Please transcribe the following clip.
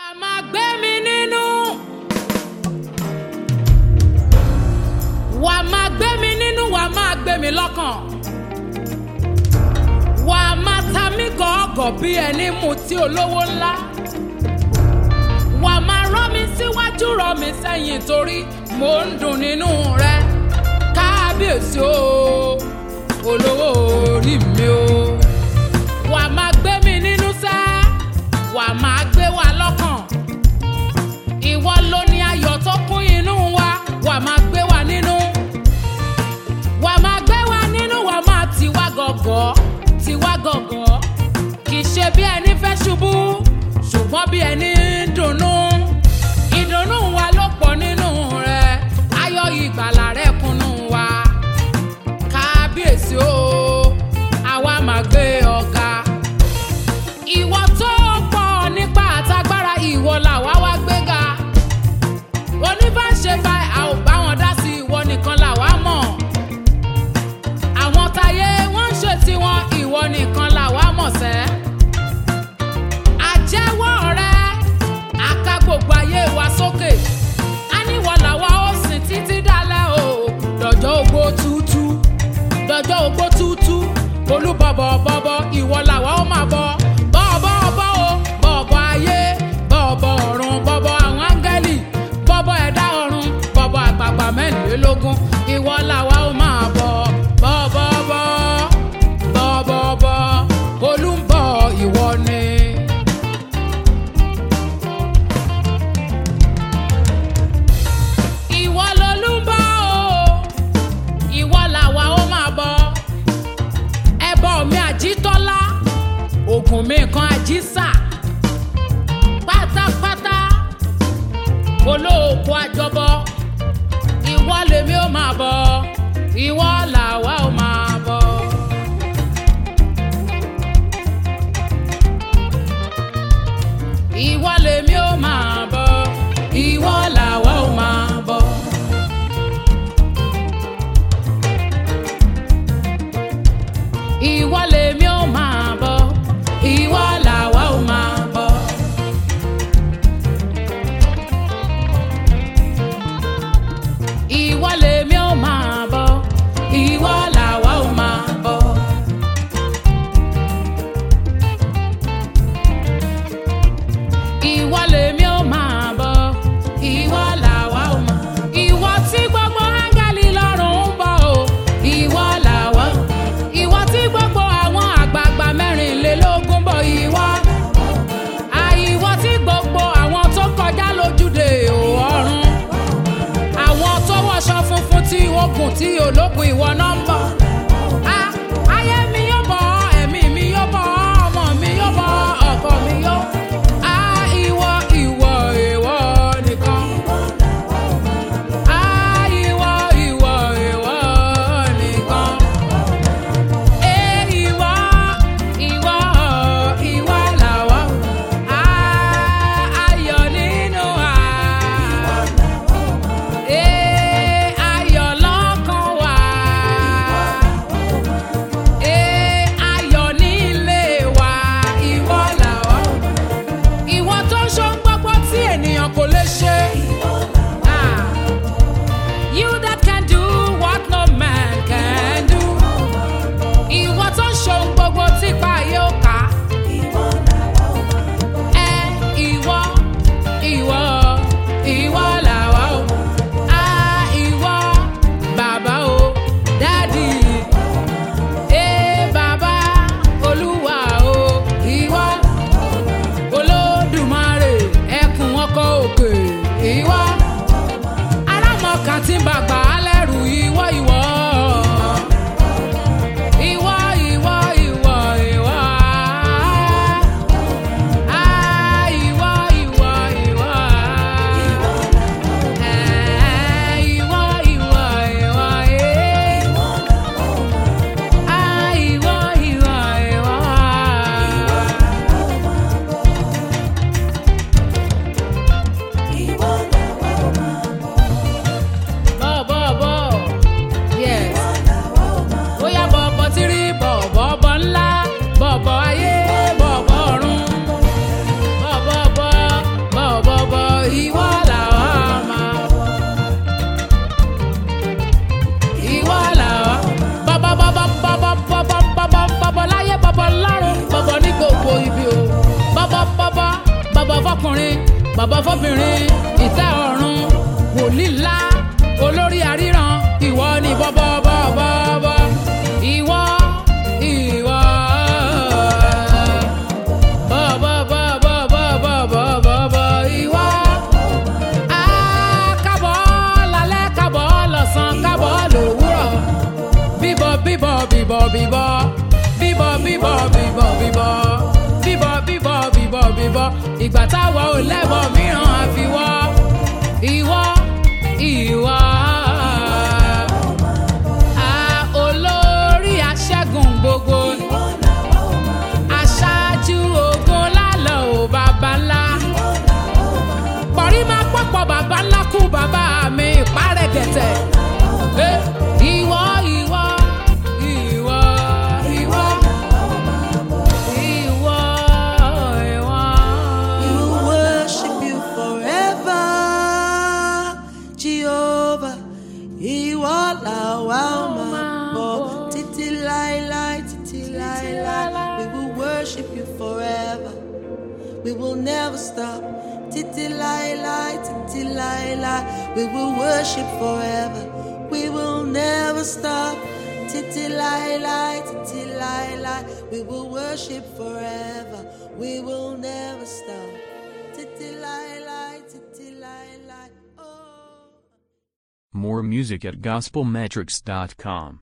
wàá máa gbé mi nínú. Wàá máa gbé mi nínú, wàá máa gbé mi lọ́kàn. Wàá máa ta mí gọ̀ọ́gọ̀ bí ẹni mutí olówó ńlá. Wàá máa rọ́ mi síwájú rọ́ mi sẹ́yìn torí mò ń dùn nínú rẹ. Kábíyèsí o, olówó orí mi o. Wàá máa gbé mi nínú sẹ́, wàá máa gbé wa lọ́kàn. Ìwọ ló ní ayọ̀ tó kún inú wa, wàá máa gbé wa nínú. Wàá máa gbé wa nínú, wàá máa tiwa gọ̀gọ̀, tiwa gọ̀gọ̀. Kì í ṣe bí ẹni fẹ́ ṣubú, ṣùgbọ́n bí ẹni ń dunnú. Ìdùnnú wa ló pọ̀ nínú rẹ, ayọ̀ ìgbàlà rẹ kúnnú wa. Kábíyèsí o, àwa máa gbé ọ̀gá. Ìwọ tó pọ̀ nípa àtagbára, ìwọ làwa wá gbéga. Oníbàṣe bá a ò bá wọn dá sí, ìwọ nìkan làwa mọ̀. Àwọn táyé wọ́n ń ṣe tiwọn, ìwọ nìkan làwa mọ̀ sẹ́. Àjẹ́wọ́ rẹ, a ká gbogbo ayé wa sókè. A níwọ làwa ó sìn títí dálẹ̀ o. Dọ̀jọ́ ogbó tútú, dọ̀jọ́ ogbó tútú. Olúbọ̀bọ̀ bọ̀bọ̀, ìwọ làwa ó máa bọ̀. Bọ̀bọ̀ bọ̀ o, bọ̀bọ̀ ayé, bọ̀bọ̀ ọ̀run, bọ̀bọ̀ àwọn áńgẹ́lì, bọ̀bọ̀ ẹ̀dá ọ̀run, bọ̀bọ̀ àgbààgbà mẹ́rìnlélógún. Ìwọ làwa ó máa bọ̀. Bọ̀bọ̀ bọ̀, bọ̀bọ̀ bọ̀, Olúbọ̀ ìwọ ni. Ìwọ lolúbọ̀ o, ìwọ làwa ó máa bọ̀. Ẹbọ mi Àjítọ́lá, ògùn mi kan Àjísà. Pátápátá, olóòkú àjọbọ. Ìwọ lèmi ó máa bọ̀, ìwọ làwa ó máa bọ̀. Ìwọ lèmi ó máa bọ̀, ìwọ làwa ó máa bọ̀. Ìwọ lèmi ó máa bọ̀, ìwọ làwa ó máa bọ̀. Ìwọ lèmi ó máa bọ̀, ìwọ làwa ó máa bọ̀. Ìwọ lèmi ó máa bọ̀, ìwọ fọkùnrin bàbá fọbìnrin ìtẹ́ ọ̀run wòlíì ńlá olórí àríran ìwọ ni bọ́bọ́bọ́bọ́ ìwọ ìwọ bọ́bọ́bọ́bọ́bọ́bọ́ ìwọ kábọ̀ lálẹ́ kábọ̀ lọ́sàn kábọ̀ lówùrọ̀ bíbọ̀ bíbọ̀ bíbọ̀ bíbọ̀ bíbọ̀ bíbọ̀ bíbọ̀ bíbọ̀ bíbọ̀ bíbọ̀ bíbọ̀ bíbọ̀ ìgbà táwa ò lẹ́bọ̀ mìíràn àfiwọ́ ìwọ ìwọ olórí aṣẹ́gun gbogbo aṣáájú ogun lálọ́ ò bàbá ńlá pọ̀rí máa pọ̀pọ̀ bàbá ńlá kú bàbá mi ìpárẹ̀ gẹ̀tẹ̀ ìwọ ìwọ ìwọ ìwọ ìwọ ìwọ. We will worship you forever, Jehovah. Ìwọ làwa máa bọ̀ títí láéláé, títí láéláé. We will worship you forever. We will never stop. Títí láéláé, títí láéláé. We will worship forever. We will never stop. Títí láéláé, títí láéláé. We will worship forever. We will never stop. Títí láéláé, títí láéláé. Oh. More music at gospelmetrics.com.